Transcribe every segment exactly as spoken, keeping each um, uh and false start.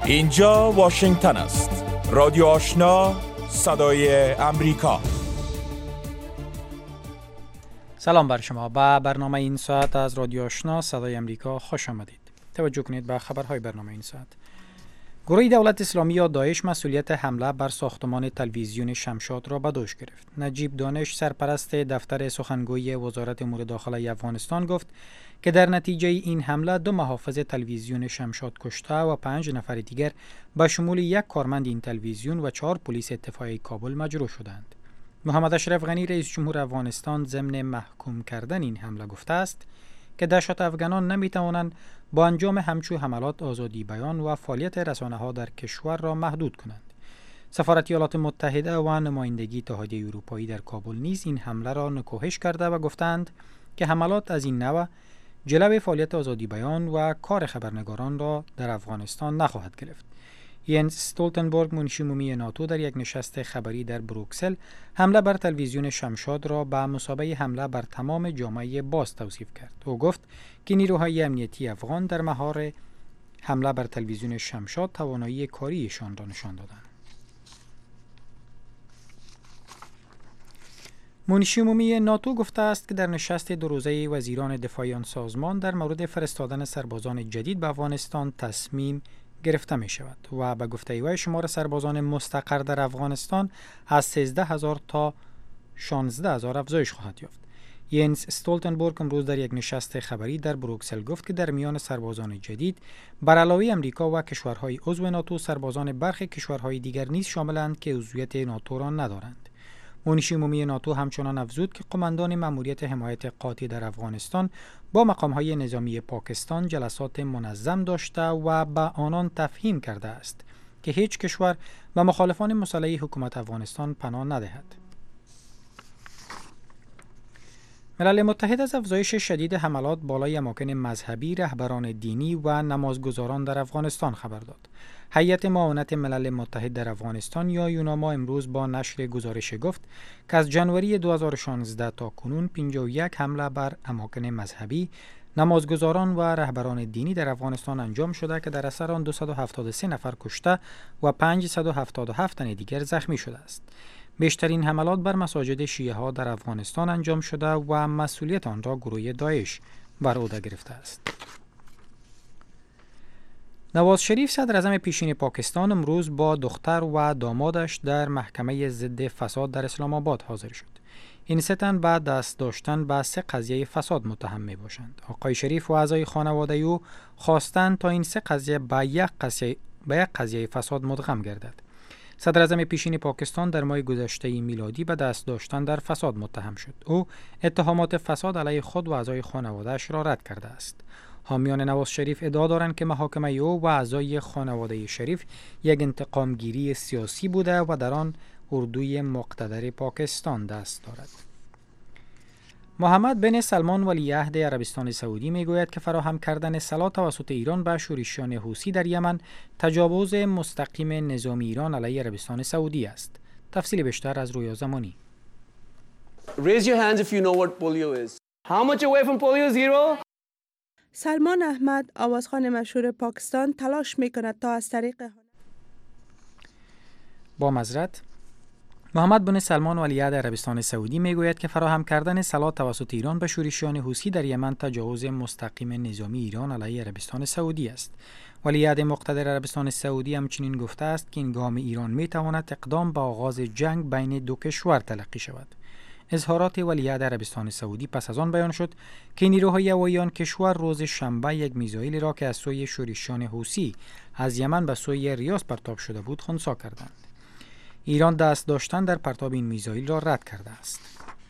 اینجا واشنگتن است. رادیو آشنا، صدای امریکا. سلام بر شما. با برنامه این ساعت از رادیو آشنا صدای امریکا خوش آمدید. توجه کنید به خبرهای برنامه این ساعت. گروه دولت اسلامی یا داعش مسئولیت حمله بر ساختمان تلویزیون شمشاد را به دوش گرفت. نجیب دانش، سرپرست دفتر سخنگوی وزارت امور داخلی افغانستان، گفت که در نتیجه این حمله دو محافظ تلویزیون شمشاد کشته و پنج نفر دیگر به شمول یک کارمند این تلویزیون و چهار پلیس اتفاقی کابل مجروح شدند. محمد اشرف غنی رئیس جمهور افغانستان ضمن محکوم کردن این حمله گفته است که دهشت افغانان نمیتوانند با انجام همچو حملات آزادی بیان و فعالیت رسانه‌ها در کشور را محدود کنند. سفارت ایالات متحده و نمایندگی اتحادیه اروپایی در کابل نیز این حمله را نکوهش کرده و گفتند که حملات از این نوع جلوی فعالیت آزادی بیان و کار خبرنگاران را در افغانستان نخواهد گرفت. ینس استولتنبرگ، منشی عمومی ناتو، در یک نشست خبری در بروکسل حمله بر تلویزیون شمشاد را به مثابه حمله بر تمام جامعه باز توصیف کرد. او گفت که نیروهای امنیتی افغان در مهار حمله بر تلویزیون شمشاد توانایی کاریشان را نشان دادند. منشی عمومی ناتو گفته است که در نشست دو روزه وزیران دفاعی آن سازمان در مورد فرستادن سربازان جدید به افغانستان تصمیم گرفته می شود و به گفته او شمار سربازان مستقر در افغانستان از سیزده هزار تا شانزده هزار افزایش خواهد یافت. ینس استولتنبرگ امروز در یک نشست خبری در بروکسل گفت که در میان سربازان جدید بر علاوه امریکا و کشورهای عضو ناتو، سربازان برخی کشورهای دیگر نیز شاملند که عضویت ناتو را ندارند. منشی عمومی ناتو همچنان افزود که قماندان مأموریت حمایت قاطع در افغانستان با مقام‌های نظامی پاکستان جلسات منظم داشته و به آنان تفهیم کرده است که هیچ کشور و مخالفان مسلح حکومت افغانستان پناه ندهد. ملل متحد از افزایش شدید حملات بالای اماکن مذهبی، رهبران دینی و نمازگزاران در افغانستان خبر داد. هیئت معاونت ملل متحد در افغانستان یا یوناما امروز با نشر گزارش گفت که از جنوری دو هزار و شانزده تا کنون پنجاه و یک حمله بر اماکن مذهبی، نمازگزاران و رهبران دینی در افغانستان انجام شده که در اثر آن دویست و هفتاد و سه نفر کشته و پانصد و هفتاد و هفت تن دیگر زخمی شده است. بیشترین حملات بر مساجد شیعه ها در افغانستان انجام شده و مسئولیت آن را گروه داعش بر عهده گرفته است. نواز شریف، صدر اعظم پیشین پاکستان، امروز با دختر و دامادش در محکمه ضد فساد در اسلام آباد حاضر شد. این سه تن بعد دست داشتن به سه قضیه فساد متهم می باشند. آقای شریف و اعضای خانواده او خواستند تا این سه قضیه به یک قضیه به یک قضیه فساد مدغم گردد. صدر اعظم پیشین پاکستان در ماه گذشته میلادی به دست داشتن در فساد متهم شد. او اتهامات فساد علیه خود و اعضای خانواده‌اش را رد کرده است. حامیان نواز شریف ادعا دارند که محاکمه او و اعضای خانواده شریف یک انتقام گیری سیاسی بوده و در آن اردوی مقتدر پاکستان دست دارد. محمد بن سلمان ولیعهد عربستان سعودی میگوید که فراهم کردن سلاح توسط ایران به شورشیان حوثی در یمن تجاوز مستقیم نظام ایران علیه عربستان سعودی است. تفصیل بیشتر از رویا زمانی. Raise your hands if you know what polio is. How much away from polio? Zero. سلمان احمد، آوازخوان مشهور پاکستان، تلاش میکند تا از طریق با معذرت محمد بن سلمان ولیعهد عربستان سعودی میگوید که فراهم کردن سلاح توسط ایران به شورشیان حوثی در یمن تجاوز مستقیم نظامی ایران علیه عربستان سعودی است. ولیعهد مقتدر عربستان سعودی همچنین گفته است که این گام ایران میتواند اقدام به آغاز جنگ بین دو کشور تلقی شود. اظهارات ولیعهد عربستان سعودی پس از آن بیان شد که نیروهای هوایی آن کشور روز شنبه یک میزایل را که از سوی شورشیان حوثی از یمن به سوی ریاض پرتاب شده بود خنثی کردند. ایران دست داشتن در پرتاب این میزایل را رد کرده است.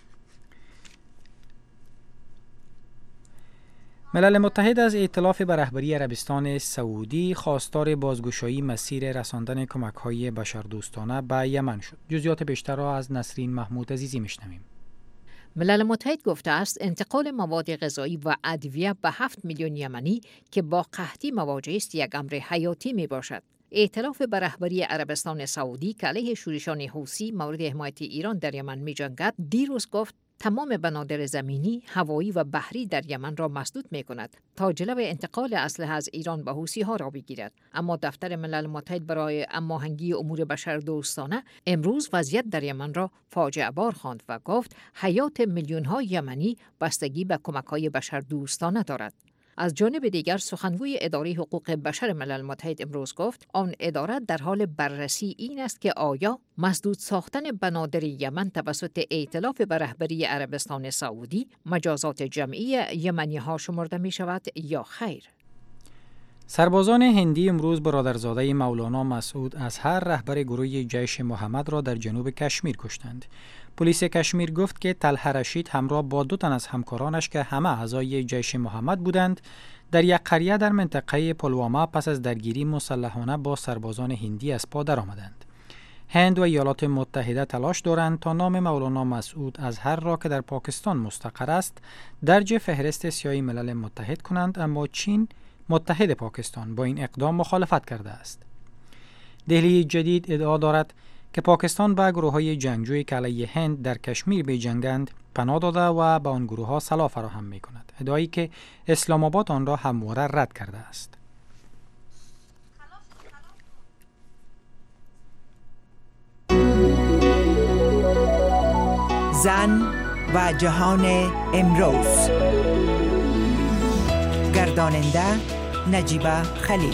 ملل متحد از ائتلاف به رهبری عربستان سعودی خواستار بازگشایی مسیر رساندن کمک‌های بشردوستانه به یمن شد. جزئیات بیشتر را از نسرین محمود عزیزی میشنویم. ملل متحد گفته است انتقال مواد غذایی و ادویه به هفت میلیون یمنی که با قحطی مواجه است یک امر حیاتی می باشد. ائتلاف به رهبری عربستان سعودی که علیه شورشیان حوثی مورد حمایت ایران در یمن می جنگد دیروز گفت تمام بنادر زمینی، هوایی و بحری در یمن را مسدود می کند تا جلوی انتقال اسلحه از ایران به حوثی‌ها را بگیرد. اما دفتر ملل متحد برای هماهنگی امور بشردوستانه امروز وضعیت در یمن را فاجعه بار خواند و گفت حیات میلیون‌ها یمنی بستگی به کمک‌های بشردوستانه دارد. از جانب دیگر سخنگوی اداره حقوق بشر ملل متحد امروز گفت آن اداره در حال بررسی این است که آیا مسدود ساختن بنادر یمن توسط ائتلاف به رهبری عربستان سعودی مجازات جمعی یمنی ها شمرده می شود یا خیر. سربازان هندی امروز برادرزاده مولانا مسعود اظهر رهبر گروه جیش محمد را در جنوب کشمیر کشتند. پلیس کشمیر گفت که طلحه رشید همراه با دو تن از همکارانش که همه اعضای جیش محمد بودند در یک قریه در منطقه پلواما پس از درگیری مسلحانه با سربازان هندی از پا درآمدند. هند و ایالات متحده تلاش دارند تا نام مولانا مسعود اظهر را که در پاکستان مستقر است درج فهرست سیاه ملل متحد کنند، اما چین متحد پاکستان با این اقدام مخالفت کرده است. دهلی جدید ادعا دارد که پاکستان به گروه‌های جنگجوی که علیه هند در کشمیر بجنگند پناه داده و به آن گروه‌ها سلاح فراهم می‌کند، ادعایی که اسلام آباد آن را همواره رد کرده است. زن و جهان امروز، گرداننده نجیبه خلیل.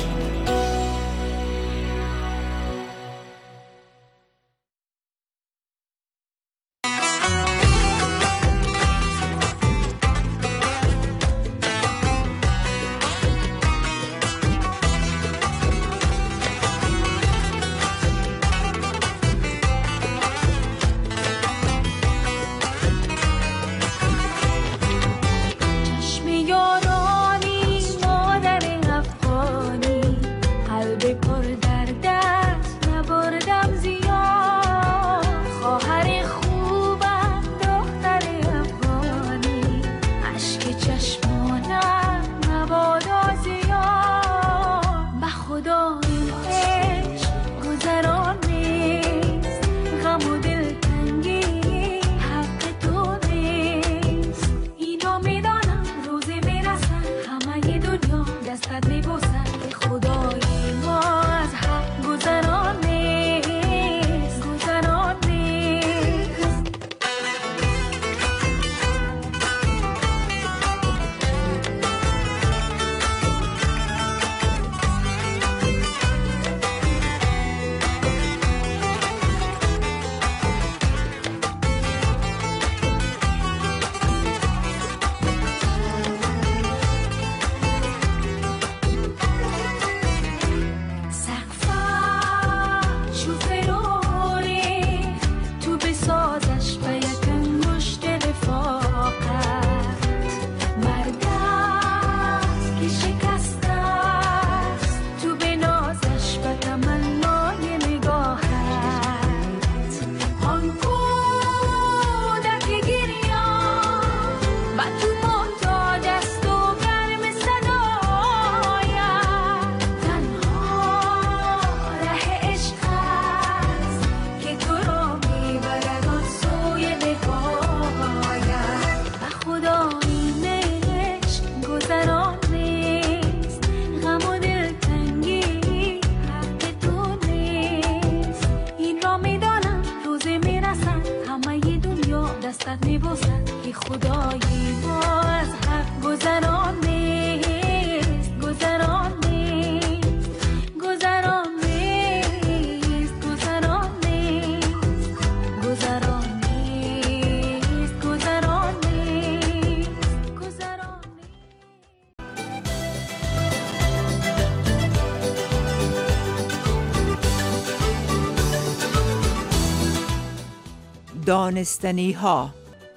دانستنی ها.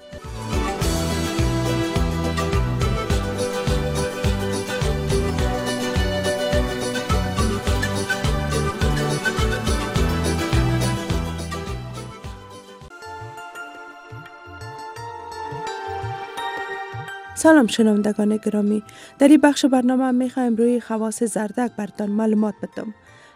سلام شنوندگان گرامی، در این بخش برنامه میخوایم روی خواص زردک براتان معلومات بدم.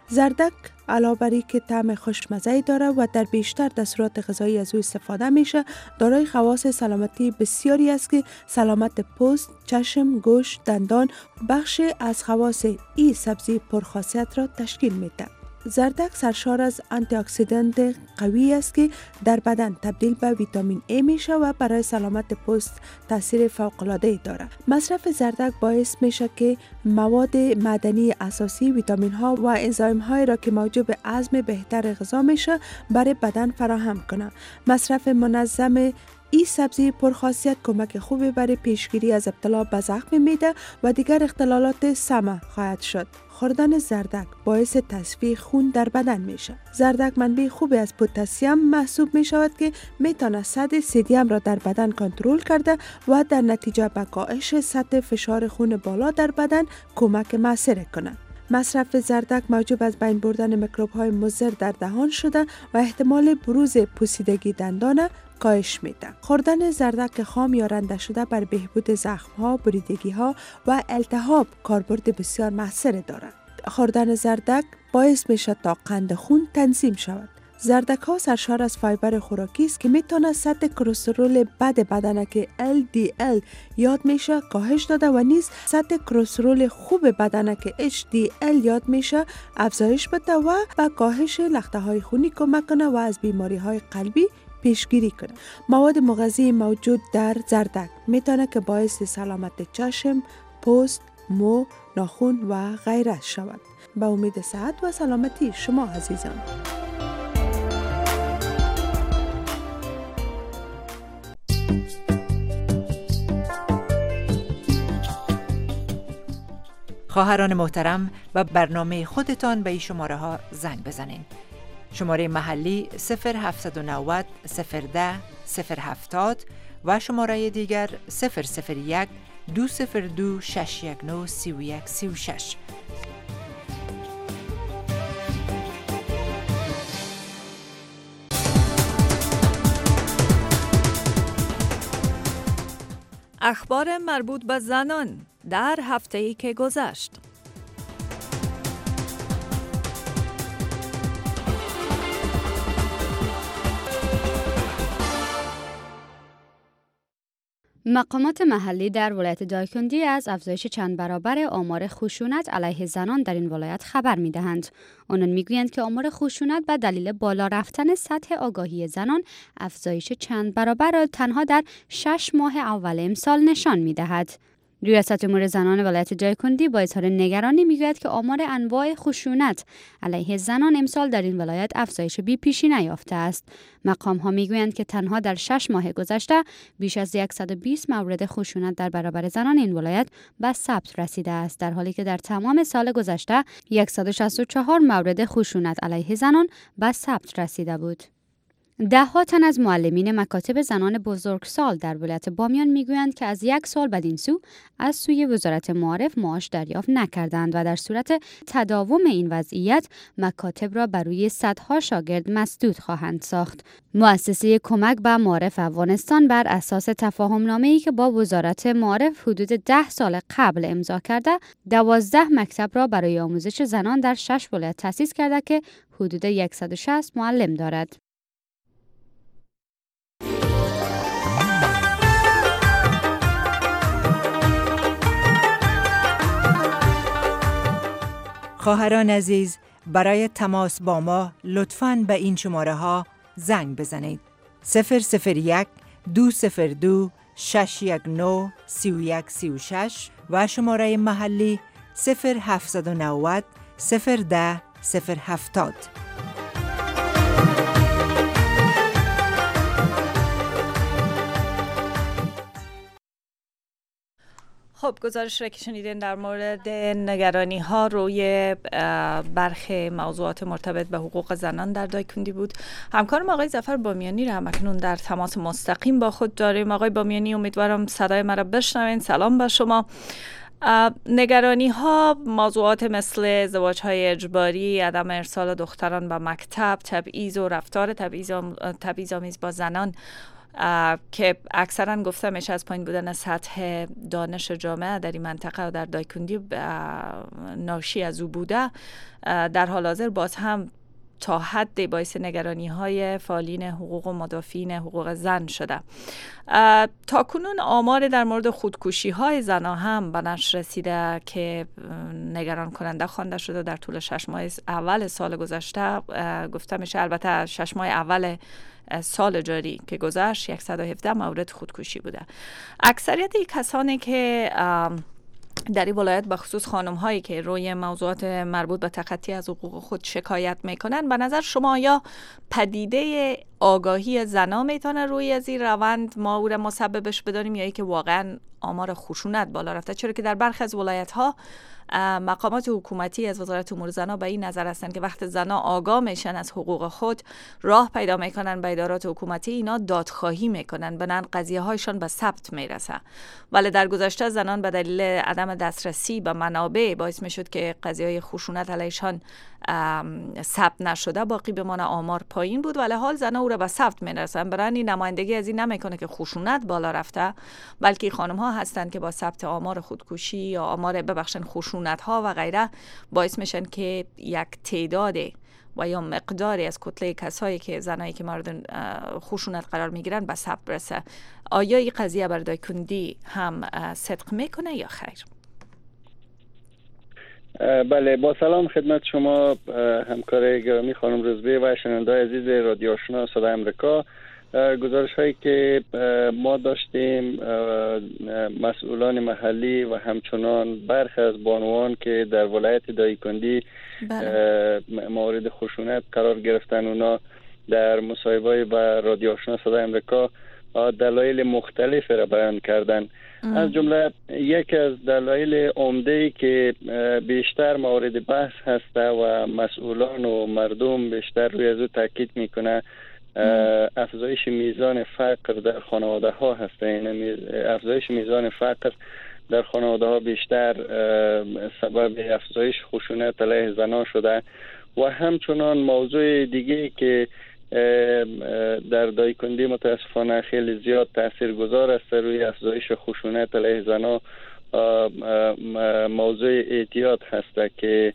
زردک علاوه بر اینکه طعم خوشمزه داره و در بیشتر دستورات غذایی از او استفاده میشه، دارای خواص سلامتی بسیاری است که سلامت پوست، چشم، گوشت، دندان بخش از خواص این سبزی پرخاصیت را تشکیل میده. زردک سرشار از آنتی اکسیدانت قوی است که در بدن تبدیل به ویتامین A میشه و برای سلامت پوست تاثیر فوق العاده ای داره. مصرف زردک باعث میشه که مواد معدنی اساسی، ویتامین ها و انزایم های را که موجب هضم بهتر غذا میشه برای بدن فراهم کنه. مصرف منظم این سبزی پرخاصیت کمک خوبی برای پیشگیری از ابتلا به زخم معده و دیگر اختلالات سمع خواهد شد. خوردن زردک باعث تصفیه خون در بدن میشه. زردک منبع خوبی از پتاسیم محسوب می شود که میتونه سطح سدیم را در بدن کنترل کرده و در نتیجه به کاهش سطح فشار خون بالا در بدن کمک موثر کنه. مصرف زردک موجب از بین بردن میکروب های مضر در دهان شده و احتمال بروز پوسیدگی دندان کاهش میده. خوردن زردک خام یا رنده شده بر بهبود زخم ها، بریدگی ها و التهاب کاربرد بسیار موثر دارد. خوردن زردک باعث میشه تا قند خون تنظیم شود. زردک ها سرشار از فایبر خوراکی است که میتونه سطح کلسترول بد بدن که ال دی ال یاد میشه کاهش داده و نیز سطح کلسترول خوب بدن که اچ دی ال یاد میشه افزایش بده و به کاهش لخته های خونی کمک کنه و از بیماری های قلبی پیشگیری کنه. مواد مغذی موجود در زردک میتونه که باعث سلامت چشم، پوست، مو، ناخن و غیره شود. به امید صحت و سلامتی شما عزیزان. خواهران محترم، و برنامه خودتان به این شماره ها زنگ بزنین. شماره محلی صفر هفت نه صفر صفر ده صفر هفتاد و شماره دیگر صفر صفر یک دو صفر دو شش یک نه سی و یک سی و شش. اخبار مربوط به زنان در هفته‌ای که گذشت. مقامات محلی در ولایت دایکندی از افزایش چند برابر آمار خشونت علیه زنان در این ولایت خبر می‌دهند. آنان می‌گویند که آمار خشونت به دلیل بالا رفتن سطح آگاهی زنان افزایش چند برابر را تنها در شش ماه اول امسال نشان می‌دهد. ریاست امور زنان ولایت دایکندی با اظهار نگرانی میگوید که آمار انواع خشونت علیه زنان امسال در این ولایت افزایش بی پیشی نیافته است. مقام ها میگویند که تنها در شش ماه گذشته بیش از صد و بیست مورد خشونت در برابر زنان این ولایت به ثبت رسیده است، در حالی که در تمام سال گذشته صد و شصت و چهار مورد خشونت علیه زنان به ثبت رسیده بود. ده ها تن از معلمین مکاتب زنان بزرگسال در ولایت بامیان میگویند که از یک سال بدین سو از سوی وزارت معارف معاش دریافت نکردند و در صورت تداوم این وضعیت مکاتب را بر روی صدها شاگرد مسدود خواهند ساخت. مؤسسه کمک به معارف افغانستان بر اساس تفاهم‌نامه‌ای که با وزارت معارف حدود ده سال قبل امضا کرده، دوازده مکتب را برای آموزش زنان در شش ولایت تأسیس کرده که حدود صد و شصت معلم دارد. خواهران عزیز، برای تماس با ما لطفاً به این شماره ها زنگ بزنید. صفر صفر یک دو صفر دو شش یک نه سی و یک سی و شش و شماره محلی صفر هفت نه صفر صفر ده صفر هفتاد. خب، گزارش را که شنیدین در مورد نگرانی ها روی برخی موضوعات مرتبط به حقوق زنان در دایکندی بود. همکارم آقای ظفر بامیانی را همکنون در تماس مستقیم با خود داریم. آقای بامیانی، امیدوارم صدای مرا بشنوین. سلام به شما. نگرانی ها موضوعات مثل ازدواج های اجباری، عدم ارسال دختران به مکتب، تبعیض و رفتار تبعیض‌آمیز با زنان که اکثرا گفته میشه از پایین بودن سطح دانش جامعه در این منطقه و در دایکندی ناشی از او بوده، در حال حاضر باز هم تا حد باعث نگرانی های فعالین حقوق و مدافعین حقوق زن شده. تا کنون آمار در مورد خودکشی های زنها هم به نشر رسیده که نگران کننده خوانده شده. در طول شش ماه اول سال گذشته گفته میشه، البته شش ماه اول سال جاری که گذشت صد و هفده مورد خودکشی بوده. اکثریت کسانی که در این ولایت به خصوص خانم هایی که روی موضوعات مربوط به تخطی از حقوق خود شکایت میکنن، به نظر شما یا پدیده آگاهی زنا میتونه روی از این روند ما او را مسببش بدانیم، یا ای که واقعا آمار خشونت بالا رفته؟ چرا که در برخی از ولایت ها مقامات حکومتی از وزارت امور زنا به این نظر هستند که وقت زنا آگاه میشن از حقوق خود، راه پیدا میکنن به ادارات حکومتی، اینا دادخواهی میکنن، بنان قضیه هایشان به ثبت میرسه. ولی در گذشته زنان به دلیل عدم دسترسی به منابع باعث میشد که قضیه های خشونت علیشان ثبت نشده باقی بمانه، آمار پایین بود، ولی حال زنا او را به ثبت میرسن. برای این نمایندگی از این نمیکنه که خشونت بالا رفته، بلکه خانم ها هستند که با ثبت آمار خودکشی یا آمار ببخشن خشونت ها و غیره باعث میشن که یک تعداد و یا مقداری از کتله کسایی که زنایی که مورد خشونت قرار میگیرن به ثبت برسه. آیا این قضیه بر دایکندی هم صدق میکنه یا خیر؟ بله، با سلام خدمت شما همکار گرامی خانم روزبی و شنونده‌های عزیز رادیو آشنا صدای امریکا. گزارش هایی که ما داشتیم، مسئولان محلی و همچنان برخی از بانوان که در ولایت دایکندی مورد خشونت قرار گرفتن، اونا در مصاحبه با رادیو آشنا صدای امریکا دلایل مختلف را بیان کردن. از جمله یکی از دلایل عمده که بیشتر مورد بحث هسته و مسئولان و مردم بیشتر روی از او تاکید میکنه، افزایش میزان فقر در خانواده ها هست. یعنی افزایش میزان فقر در خانواده ها بیشتر سبب افزایش خشونت علیه زنان شده. و همچنان موضوع دیگه که در دایکندی متاسفانه خیلی زیاد تاثیرگذار است روی افزایش خشونت علیه زنان، موضوع اعتیاد هست که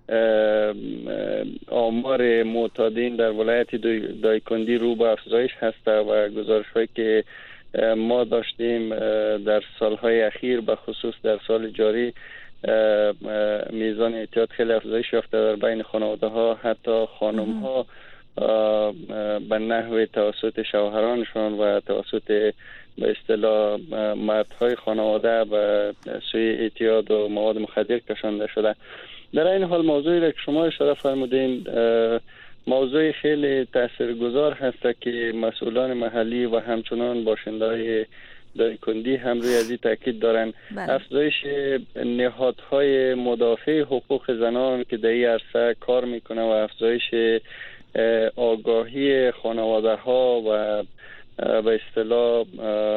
آمار معتادین در ولایت دایکندی رو به افزایش هست و گزارش هایی که ما داشتیم در سالهای اخیر به خصوص در سال جاری میزان اعتیاد خیلی افزایش یافته در بین خانواده ها، حتی خانم ها به نحو توسط شوهرانشان و توسط به اصطلاح مردهای خانواده و سوی اعتیاد و مواد مخدر کشانده شده. در این حال موضوعی را که شما اشاره فرمودین موضوع خیلی تاثیرگذار هست که مسئولان محلی و همچنان باشنده‌های دایکندی هم روی از این تاکید دارن. افزایش نهادهای مدافع حقوق زنان که در این عرصه کار میکنه و افزایش آگاهی خانواده ها و به اصطلاح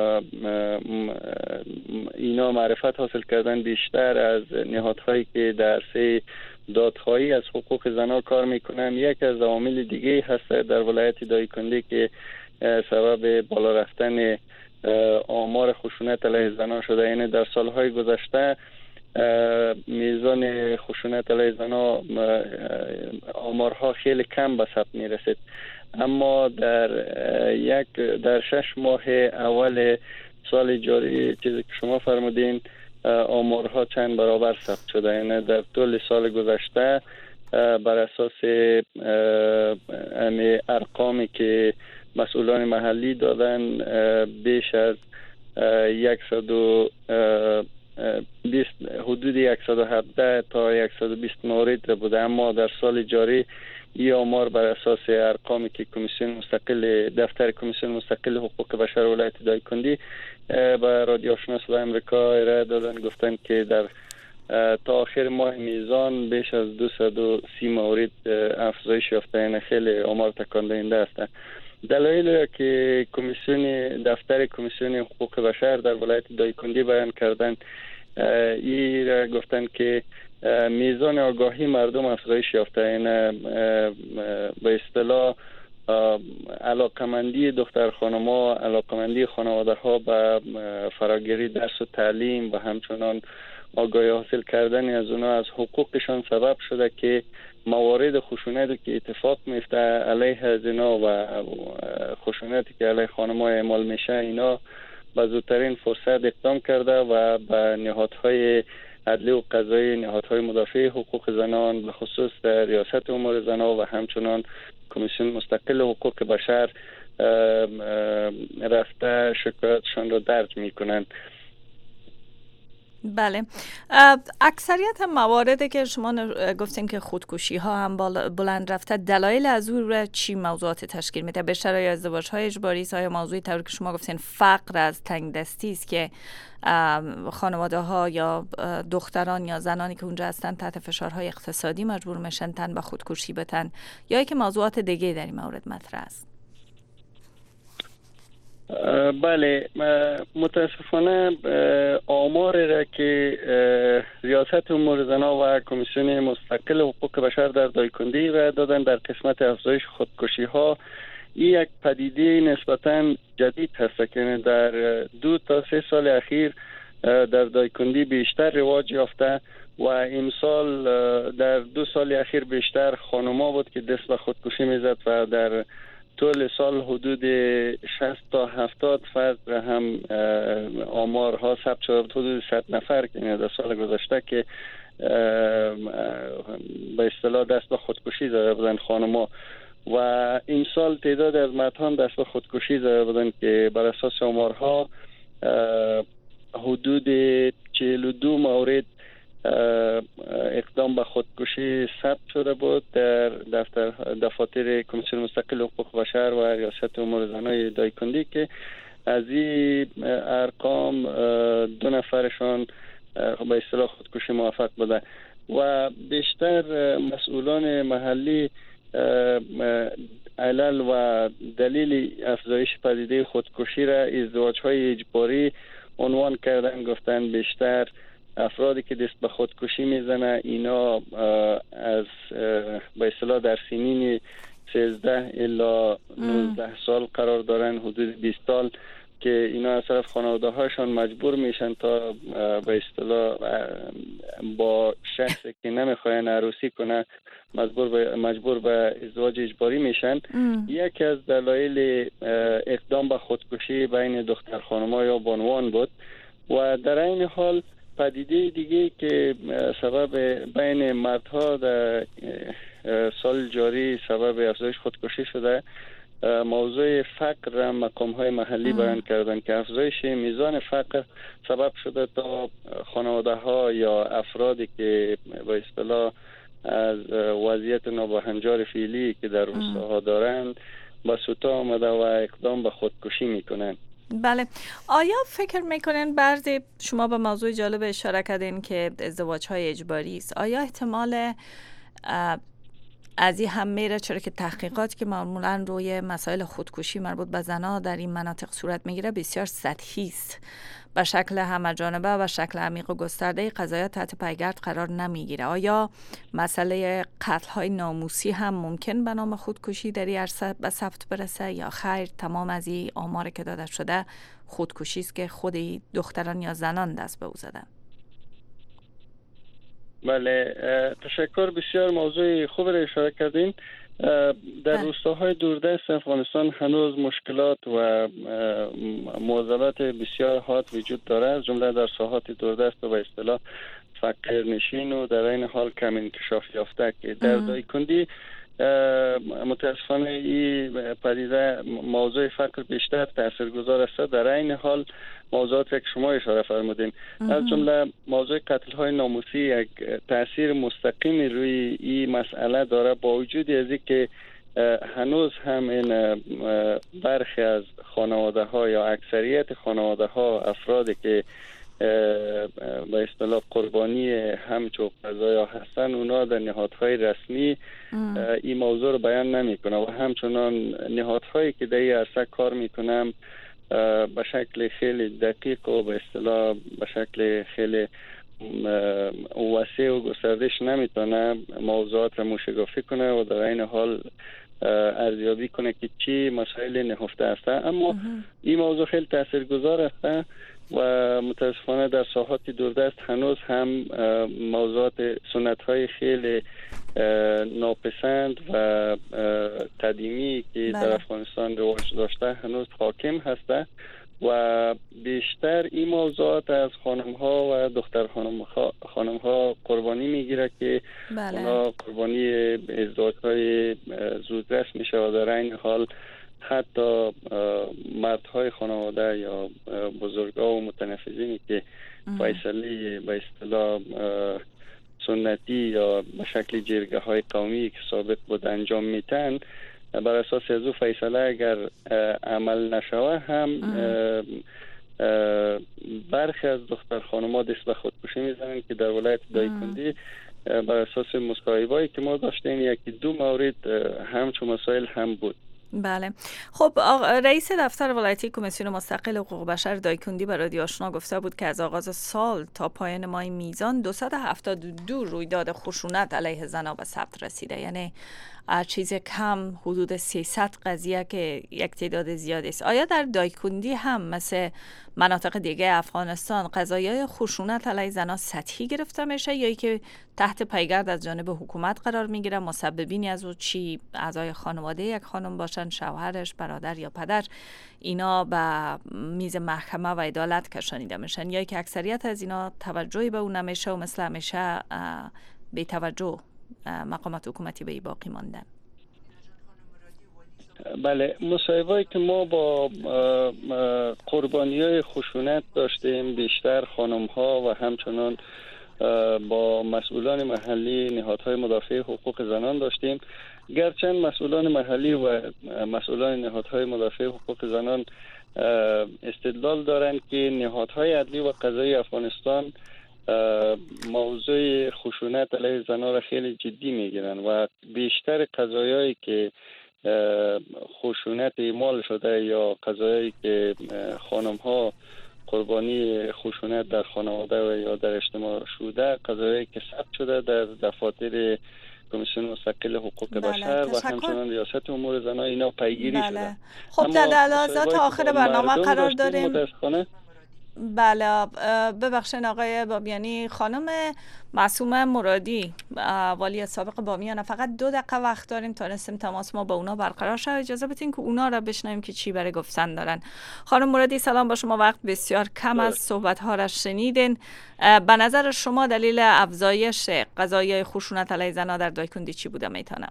اینا معرفت حاصل کردن بیشتر از نهادهایی که در عرصه دادخواهی از حقوق زنان کار میکنن. یک از عوامل دیگه هست در ولایت دایکندی که سبب بالا رفتن آمار خشونت علیه زنان شده. یعنی در سالهای گذشته میزان خشونت علیه زنان آمارها خیلی کم به ثبت می رسید، اما در یک در شش ماه اول سال جاری چیزی که شما فرمودین آمارها چند برابر ثبت شده. یعنی در طول سال گذشته بر اساس امی ارقامی که مسئولان محلی دادن بیش از صد و بیست حدود صد و هفده تا صد و بیست مورد بوده، اما در سال جاری این آمار بر اساس ارقامی که کمیسیون مستقل دفتر کمیسیون مستقل حقوق بشر ولایت دایکندی به رادیو آشنا صدای امریکا ارائه دادن، گفتن که در تا آخر ماه میزان بیش از دویست و سی مورد افزایش یافته. این خیلی آمار تکان دهنده است. دلایلی که کمیسیون دفتر کمیسیون حقوق بشر در ولایت دایکندی بیان کردن ای را گفتن که میزان آگاهی مردم افزایش یافته. این به اصطلاح علاقمندی دختر خانم‌ها، علاقمندی خانواده ها به فراگیری درس و تعلیم و همچنان آگاهی حاصل کردن از اونا از حقوقشان سبب شده که موارد خشونتی که اتفاق میفته علیه از اینا و خشونتی که علیه خانم‌ها اعمال میشه اینا به زودترین فرصت اقدام کرده و به نهادهای عدلی و قضایی، نهادهای مدافع حقوق زنان به خصوص در ریاست امور زنان و همچنان کمیسیون مستقل حقوق بشر رفته شکایتشان را درج میکنند. بله، اکثریت مواردی که شما گفتین که خودکشی ها هم بلند رفته، دلایل از او را چی موضوعات تشکیل میده؟ بیشتر یا ازدواج های اجباری است یا موضوعی طوری که شما گفتین فقر از تنگ دستی است که خانواده ها یا دختران یا زنانی که اونجا هستن تحت فشارهای اقتصادی مجبور میشن تن به خودکشی بتن، یا اینکه موضوعات دیگه در این مورد مطرح است؟ بله، متاسفانه آمار را که ریاست امور زنان و کمیسیون مستقل حقوق بشر در دایکندی را دادن در قسمت افزایش خودکشی ها، این یک پدیده نسبتاً جدید هست که در دو تا سه سال اخیر در دایکندی بیشتر رواج یافته و امسال در دو سال اخیر بیشتر خانم‌ها بود که دست به خودکشی میزد و در طول سال حدود شصت تا هفتاد فرد هم آمارها ثبت شد، حدود صد نفر که در سال گذشته که به اصطلاح دست به خودکشی زده بودن خانم‌ها و این سال تعداد از مردان دست به خودکشی زده بودن که بر اساس آمارها حدود چهل و دو مورد اقدام به خودکشی ثبت شده بود در دفتر دفاتر کمیسیون مستقل حقوق بشر و ریاست امور زنان دایکندی که از این ارقام دو نفرشان به اصطلاح خودکشی موفق بوده و بیشتر مسئولان محلی علل و دلیل افزایش پدیده خودکشی را ازدواج‌های اجباری عنوان کردن. گفتن بیشتر افرادی که دست به خودکشی میزنه اینا از به اصطلاح در سنین سیزده الی نوزده سال قرار دارن، حدود بیست سال، که اینا از طرف خانواده هاشون مجبور میشن تا به اصطلاح با شخصی که نمیخواین عروسی کنه مجبور به مجبور به ازدواج اجباری میشن. یکی از دلایل اقدام به خودکشی بین دختر خانم‌ها یا بانوان بود و در این حال پدیده دیگه که سبب بین مردها در سال جاری سبب افزایش خودکشی شده، موضوع فقر را مقام‌های محلی بیان کردن که افزایش میزان فقر سبب شده تا خانواده‌ها یا افرادی که به اصطلاح از وضعیت نابهنجار فعلی که در روستاها دارند با سوتا آمده و اقدام به خودکشی میکنن. بله، آیا فکر میکنین بعضی شما به موضوع جالب اشاره کردین که ازدواج‌های اجباری است، آیا احتمال از این هم میره چرا که تحقیقات که معمولا روی مسائل خودکشی مربوط به زنان در این مناطق صورت میگیره بسیار سطحی است، به شکل همه‌جانبه و شکل عمیق و گسترده قضایا تحت پیگرد قرار نمیگیره؟ آیا مسئله قتل‌های ناموسی هم ممکن به نام خودکشی در این عرصه به ثبت برسه یا خیر تمام از این آمار که داده شده خودکشی است که خود دختران یا زنان دست به او زدن؟ بله، تشکر، بسیار موضوع خوب را اشاره کردین. در روستاهای دوردست افغانستان هنوز مشکلات و معضلات بسیار حاد وجود داره، از جمله در ساحات دوردست و به اصطلاح فقیر نشین و در این حال کم انکشاف یافته که در دایکندی متاسفانه این پدیده موضوع فقر بیشتر تاثیرگذار است. در این حال موضوعات که شما اشاره فرمودین از جمله موضوع قتل های ناموسی یک تاثیر مستقیمی روی این مسئله داره، با وجود از اینکه هنوز هم این برخی از خانواده ها یا اکثریت خانواده ها افرادی که به اصطلاح قربانی همچو قضایا هستن اونا در نهادهای رسمی این موضوع رو بیان نمیکنه و همچنان نهادهایی که در این عرصه کار میکنن به شکل خیلی دقیق و به اصطلاح به شکل خیلی وسیع و گستردش نمیتونه موضوعات را موشگافی کنه و در این حال ارزیابی کنه که چی مسائل نهفته است. اما این موضوع خیلی تاثیرگذار است و متاسفانه در ساحات دوردست هنوز هم موضوعات سنت های خیلی ناپسند و قدیمی که در افغانستان رواج داشته هنوز حاکم هسته و بیشتر این موضوعات از خانم ها و دختر خانم ها, خانم ها قربانی میگیره که بله. اونا قربانی ازدواج های زودرس میشه و در این حال حتی مردهای خانواده یا بزرگا و متنفذینی که فیصله به اصطلاح سنتی یا به شکل جرگه های قومی که سابق بود انجام میتن، بر اساس از او فیصله اگر عمل نشوه هم برخی از دختر خانم‌ها دست به خودکشی میزنن که در ولایت دایکنډي بر اساس مصاحبه‌ای که ما داشتیم یکی دو مورد همچون مسائل هم بود. بله. خب رئیس دفتر ولایتی کمیسیون مستقل حقوق بشر دایکنډي به رادیو آشنا گفته بود که از آغاز سال تا پایان ماه میزان دویست و هفتاد و دو رویداد خشونت علیه زنان به ثبت رسیده، یعنی چیز کم حدود سیصد قضیه که یک تعداد زیادی است. آیا در دایکنډي هم مثل مناطق دیگه افغانستان قضایای خشونت علیه زنان سطحی گرفته میشه یا که تحت پیگرد از جانب حکومت قرار میگیره؟ مسببینی از او چی اعضای خانواده یک خانم باشن، شوهرش، برادر یا پدر، اینا به میز محکمه و عدالت کشانیده میشن یا که اکثریت از اینا توجهی به اون نمیشه و مثل همیشه بی توجه مقامات حکومتی به باقی ماندن؟ بله، مصاحبه‌ای که ما با قربانی‌های خشونت داشتیم بیشتر خانم‌ها و همچنان با مسئولان محلی نهادهای مدافع حقوق زنان داشتیم. گرچند مسئولان محلی و مسئولان نهادهای مدافع حقوق زنان استدلال دارند که نهادهای عدلی و قضایی افغانستان موضوع خشونت علیه زنان را خیلی جدی میگیرن و بیشتر قضایایی که خشونت اعمال شده یا قضایایی که خانم ها قربانی خشونت در خانواده و یا در اجتماع شده قضایایی که ثبت شده در دفاتر کمیسیون مستقل حقوق بله، بشر و همچنان ریاست امور زنان اینا پیگیری بله. شده. خب در لحظات آخر برنامه قرار داریم. بله، ببخشید آقای بامیانی، خانم معصومه مرادی والی سابق بامیان، فقط دو دقیقه وقت داریم تا رسیم تماس ما با اونا برقرار شه. اجازه بدین که اونا را بشنویم که چی برای گفتن دارن. خانم مرادی سلام، با شما وقت بسیار کم از صحبت ها را شنیدین. به نظر شما دلیل افزایش قضایای خشونت علیه زنان در دایکنډي چی بوده میتونه؟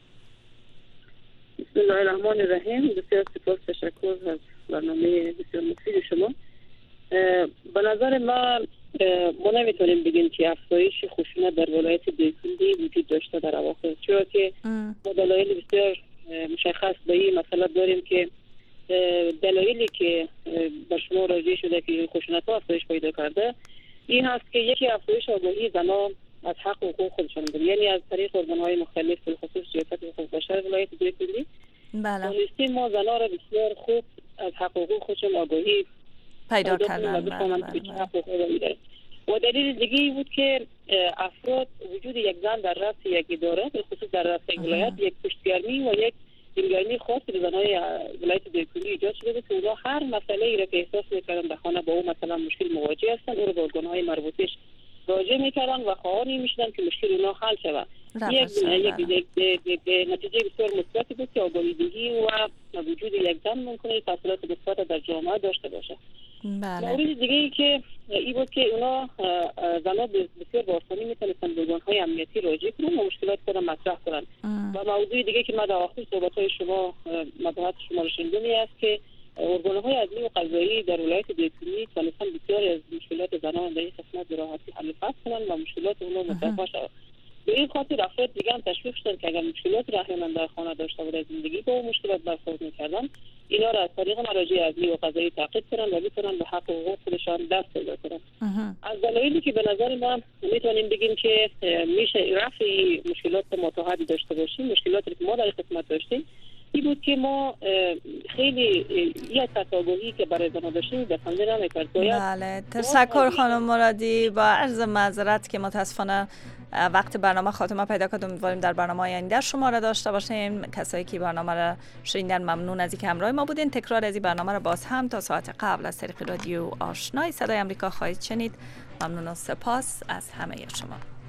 بسم الله الرحمن الرحیم. بسیار سپاس، تشکر از برنامه بسیار مفید شما. به نظر من ما نمیتونیم بگیم که افزایش خشونت در ولایت دایکنډي وجود داشته در اواخر، چرا که ما دلایل بسیار مشخص به این مسئله داریم که دلایلی که بر شما راجع شده که خشونت ها افزایش پیدا کرده این هست که یکی افزایش آگاهی زنان از حق و حقوق خودشان بود، یعنی از طریق ارگان‌های مختلف به خصوص ریاست حقوق بشر ولایت دایکنډي بله دانستیم ما زنان را بسیار خوب از حق و حقوق خودشان آگاهی پیدا کردن و دلیل دیگه ای بود که افراد وجود یک زن در رأس یک اداره به خصوص در رأس یک ولایت یک پشتگرمی و یک دلگرمی خاصی به زنهای ولایت دایکنډي ایجاد شده بود که اونا هر مسئله ای را که احساس میکردن در خانه با اون مثلا مشکل مواجه هستن او را به ارگان‌های مربوطش راجع میکردن و خواهان میشدن که مشکل اونا حل شود. یک یک نتیجه بسیار مثبتی بود که آگاهی‌دهی و وجود یک زن ممکنه تاثیرات مثبت در جامعه داشته باشه. بله. مورد دیگه ای که این بود که اونا زنها بسیار با آسانی میتونستن به ارگان‌های امنیتی راجع کنن و مشکلات خودم مطرح کنن. و موضوع دیگه که من در آخر صحبت‌های شما مباحث شما رو شنیدم است که ارگان‌های عدلی و قضایی در ولایت دایکنډي تونستن بسیاری از مشکلات زنان در این قسمت به راحتی حل فصل کنن و مشکلات اونها متوفا شود. به این خاطر افراد دیگه هم تشویق شدن که اگر مشکلات را احیانا در خانه داشته و در زندگی با مشکلات برخورد می‌کردن اینا را از طریق مراجع عدلی و قضایی تعقیب کنن و بتونن به حق و حقوق خودشان دست پیدا کنن. از دلایلی که به نظر ما میتونیم بگیم که میشه رفع مشکلات متعدد داشته باشیم، مشکلاتی که ما در قسمت داشتیم این بود که ما خیلی یک تساگویی که برای زنها داشتیم بسنده نمیکرد. بله، تشکر خانم مرادی. با عرض معذرت که متاسفانه وقت برنامه خاتمه پیدا کرد. امیدواریم در برنامه آینده شما را داشته باشیم. کسایی که برنامه را شنیدن ممنون از اینکه همراه ما بودین. تکرار از این برنامه را باز هم تا ساعت قبل از طریق رادیو آشنای صدای آمریکا خواهید شنید. ممنون و سپاس از همه شما.